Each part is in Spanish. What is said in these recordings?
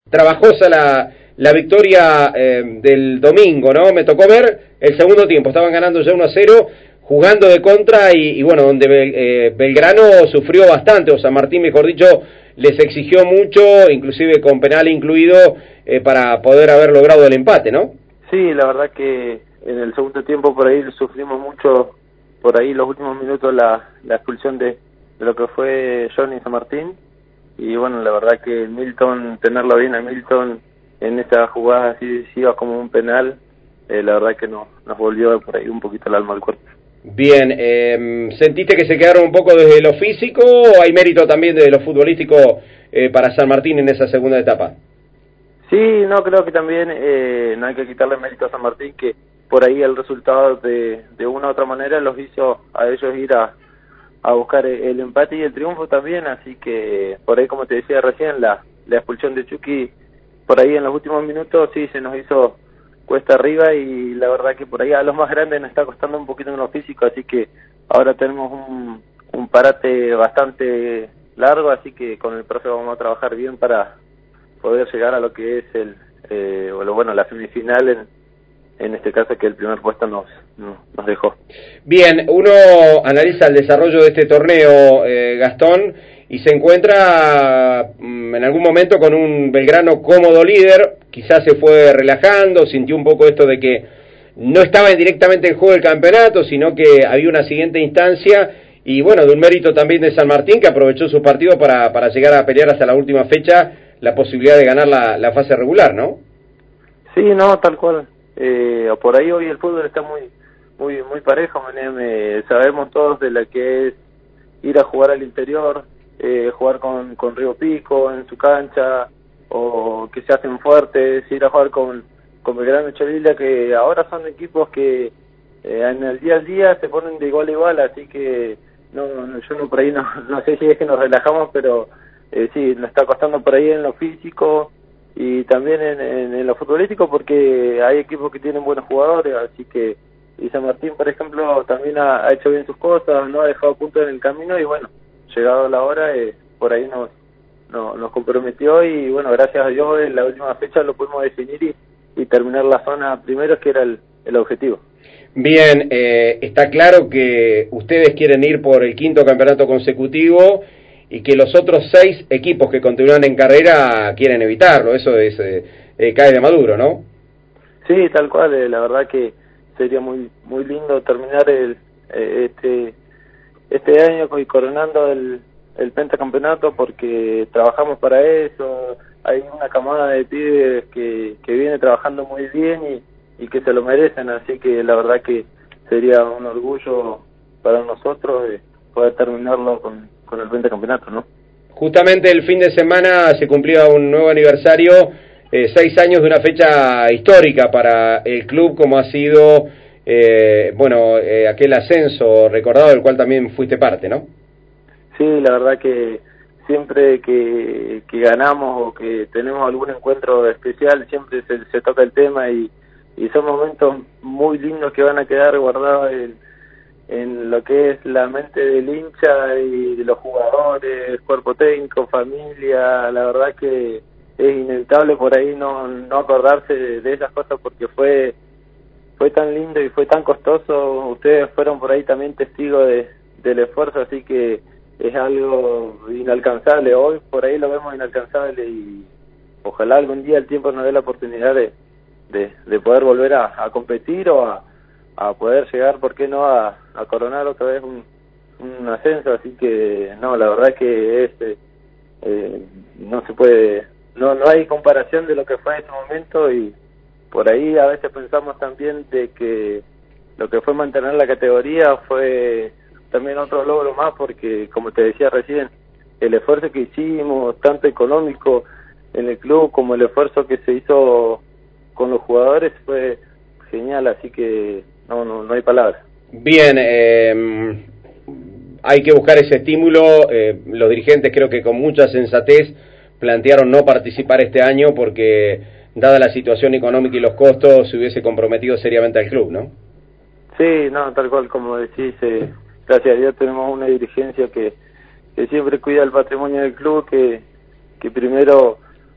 trabajosa la victoria del domingo, ¿no? Me tocó ver el segundo tiempo, estaban ganando ya 1-0, jugando de contra y bueno, donde Belgrano sufrió bastante, o San Martín, mejor dicho, les exigió mucho, inclusive con penal incluido, para poder haber logrado el empate, ¿no? Sí, la verdad que en el segundo tiempo por ahí sufrimos mucho, por ahí los últimos minutos la expulsión de lo que fue Johnny San Martín, y bueno, la verdad que Milton, tenerlo bien a Milton en esa jugada así decisiva como un penal, la verdad que nos volvió por ahí un poquito el alma al cuerpo. Bien, ¿sentiste que se quedaron un poco desde lo físico o hay mérito también desde lo futbolístico para San Martín en esa segunda etapa? Sí, no, creo que también no hay que quitarle mérito a San Martín, que por ahí el resultado de una u otra manera los hizo a ellos ir a buscar el empate y el triunfo también, así que por ahí, como te decía recién, la expulsión de Chucky por ahí en los últimos minutos sí se nos hizo cuesta arriba, y la verdad que por ahí a los más grandes nos está costando un poquito en lo físico, así que ahora tenemos un parate bastante largo, así que con el profe vamos a trabajar bien para poder llegar a lo que es la semifinal, en este caso, que el primer puesto nos dejó. Bien, uno analiza el desarrollo de este torneo, Gastón, y se encuentra en algún momento con un Belgrano cómodo líder, quizás se fue relajando, sintió un poco esto de que no estaba directamente en juego el campeonato, sino que había una siguiente instancia, y bueno, de un mérito también de San Martín, que aprovechó su partido para llegar a pelear hasta la última fecha la posibilidad de ganar la fase regular, ¿no? Sí, no, tal cual. Por ahí hoy el fútbol está muy parejo, sabemos todos de la que es ir a jugar al interior, jugar con Río Pico en su cancha, o que se hacen fuertes, ir a jugar con Belgrano y Cholila, que ahora son equipos que en el día a día se ponen de igual a igual, así que yo no por ahí no sé si es que nos relajamos, pero sí, nos está costando por ahí en lo físico y también en lo futbolístico, porque hay equipos que tienen buenos jugadores, así que y San Martín, por ejemplo, también ha hecho bien sus cosas, no ha dejado puntos en el camino, y bueno, llegado la hora, por ahí nos comprometió, y bueno, gracias a Dios en la última fecha lo pudimos definir y terminar la zona primero, que era el objetivo. Bien, está claro que ustedes quieren ir por el quinto campeonato consecutivo y que los otros 6 equipos que continúan en carrera quieren evitarlo, eso es cae de maduro, ¿no? Sí, tal cual, la verdad que sería muy lindo terminar este año y coronando el pentacampeonato, porque trabajamos para eso, hay una camada de pibes que viene trabajando muy bien y que se lo merecen, así que la verdad que sería un orgullo para nosotros poder terminarlo con el pentacampeonato, ¿no? Justamente el fin de semana se cumplía un nuevo aniversario, 6 años de una fecha histórica para el club, como ha sido, aquel ascenso recordado del cual también fuiste parte, ¿no? Sí, la verdad que siempre que ganamos o que tenemos algún encuentro especial, siempre se toca el tema, y son momentos muy lindos que van a quedar guardados en lo que es la mente del hincha y de los jugadores, cuerpo técnico, familia. La verdad que es inevitable por ahí no acordarse de esas cosas, porque fue tan lindo y fue tan costoso. Ustedes fueron por ahí también testigos del esfuerzo, así que es algo inalcanzable. Hoy por ahí lo vemos inalcanzable, y ojalá algún día el tiempo nos dé la oportunidad de poder volver a competir, o a poder llegar, ¿por qué no?, a coronar otra vez un ascenso. Así que no, la verdad que no se puede, no hay comparación de lo que fue en ese momento, y por ahí a veces pensamos también de que lo que fue mantener la categoría fue también otro logro más, porque como te decía recién, el esfuerzo que hicimos, tanto económico en el club como el esfuerzo que se hizo con los jugadores, fue genial, así que no hay palabras. Bien, hay que buscar ese estímulo, los dirigentes creo que con mucha sensatez plantearon no participar este año porque, dada la situación económica y los costos, se hubiese comprometido seriamente al club, ¿no? Sí, no, tal cual como decís, gracias a Dios tenemos una dirigencia que siempre cuida el patrimonio del club, que primero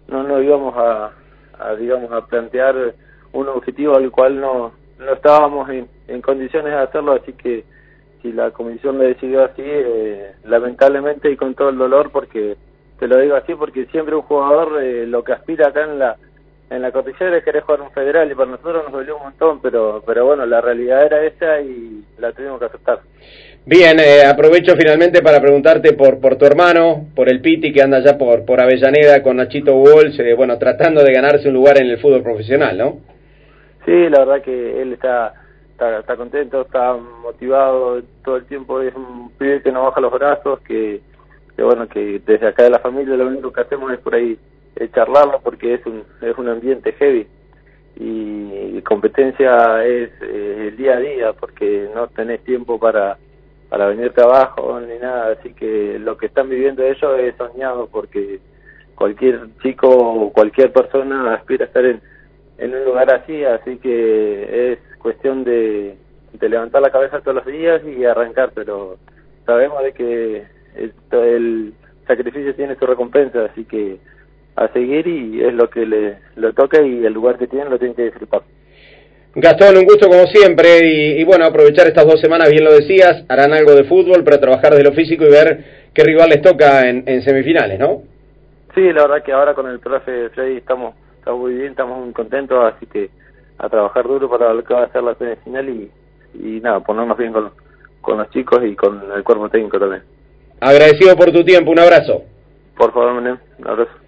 no nos íbamos digamos, a plantear un objetivo al cual no estábamos en condiciones de hacerlo, así que si la comisión le decidió así, lamentablemente y con todo el dolor, porque te lo digo así, porque siempre un jugador lo que aspira acá en la cordillera es querer jugar un federal, y para nosotros nos dolió un montón, pero bueno, la realidad era esa y la tuvimos que aceptar. Bien, aprovecho finalmente para preguntarte por tu hermano, por el Piti, que anda ya por Avellaneda con Nachito Walsh, bueno, tratando de ganarse un lugar en el fútbol profesional, ¿no? Sí, la verdad que él está contento, está motivado todo el tiempo, es un pibe que no baja los brazos, que bueno, que desde acá de la familia lo único que hacemos es por ahí charlarlo, porque es un ambiente heavy, y competencia es el día a día, porque no tenés tiempo para venirte abajo ni nada, así que lo que están viviendo ellos es soñado, porque cualquier chico o cualquier persona aspira a estar en un lugar así que es cuestión de levantar la cabeza todos los días y arrancar, pero sabemos de que el sacrificio tiene su recompensa, así que a seguir, y es lo que le toca, y el lugar que tienen lo tienen que disfrutar. Gastón, un gusto como siempre, y bueno, aprovechar estas 2 semanas, bien lo decías, harán algo de fútbol, pero trabajar de lo físico y ver qué rival les toca en semifinales, ¿no? Sí, la verdad que ahora con el profe Freddy estamos muy bien, estamos muy contentos, así que a trabajar duro para lo que va a ser la semifinal, y nada, ponernos bien con los chicos y con el cuerpo técnico también. Agradecido por tu tiempo, un abrazo. Por favor, Menem, un abrazo.